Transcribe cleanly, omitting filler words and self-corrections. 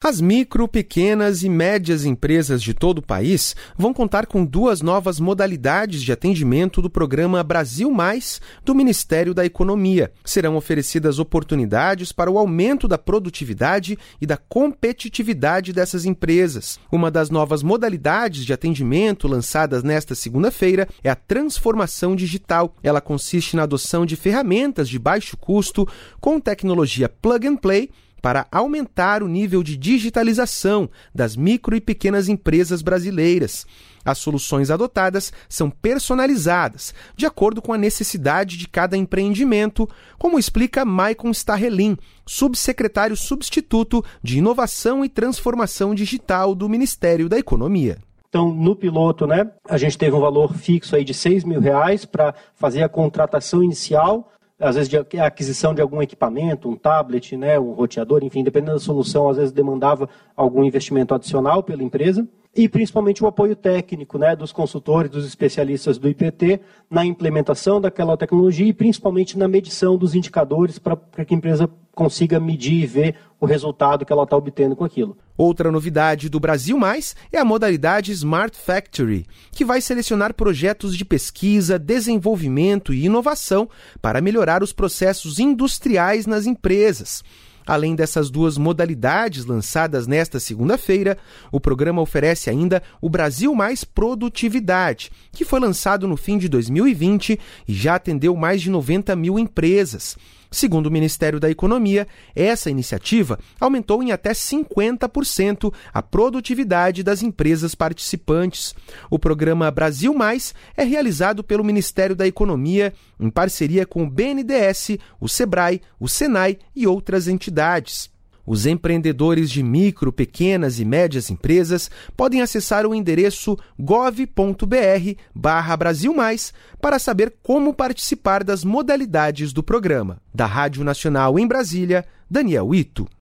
As micro, pequenas e médias empresas de todo o país vão contar com 2 novas modalidades de atendimento do programa Brasil Mais do Ministério da Economia. Serão oferecidas oportunidades para o aumento da produtividade e da competitividade dessas empresas. Uma das novas modalidades de atendimento lançadas nesta segunda-feira é a transformação digital. Ela consiste na adoção de ferramentas de baixo custo com tecnologia plug and play para aumentar o nível de digitalização das micro e pequenas empresas brasileiras. As soluções adotadas são personalizadas, de acordo com a necessidade de cada empreendimento, como explica Maicon Starrelin, subsecretário substituto de Inovação e Transformação Digital do Ministério da Economia. Então, no piloto, a gente teve um valor fixo aí de R$6.000 para fazer a contratação inicial, às vezes de aquisição de algum equipamento, um tablet, um roteador, enfim, dependendo da solução, às vezes demandava algum investimento adicional pela empresa. E principalmente o apoio técnico dos consultores, dos especialistas do IPT na implementação daquela tecnologia e principalmente na medição dos indicadores para que a empresa consiga medir e ver o resultado que ela está obtendo com aquilo. Outra novidade do Brasil Mais é a modalidade Smart Factory, que vai selecionar projetos de pesquisa, desenvolvimento e inovação para melhorar os processos industriais nas empresas. Além dessas 2 modalidades lançadas nesta segunda-feira, o programa oferece ainda o Brasil Mais Produtividade, que foi lançado no fim de 2020 e já atendeu mais de 90 mil empresas. Segundo o Ministério da Economia, essa iniciativa aumentou em até 50% a produtividade das empresas participantes. O programa Brasil Mais é realizado pelo Ministério da Economia em parceria com o BNDES, o Sebrae, o Senai e outras entidades. Os empreendedores de micro, pequenas e médias empresas podem acessar o endereço gov.br/BrasilMais para saber como participar das modalidades do programa. Da Rádio Nacional em Brasília, Daniel Ito.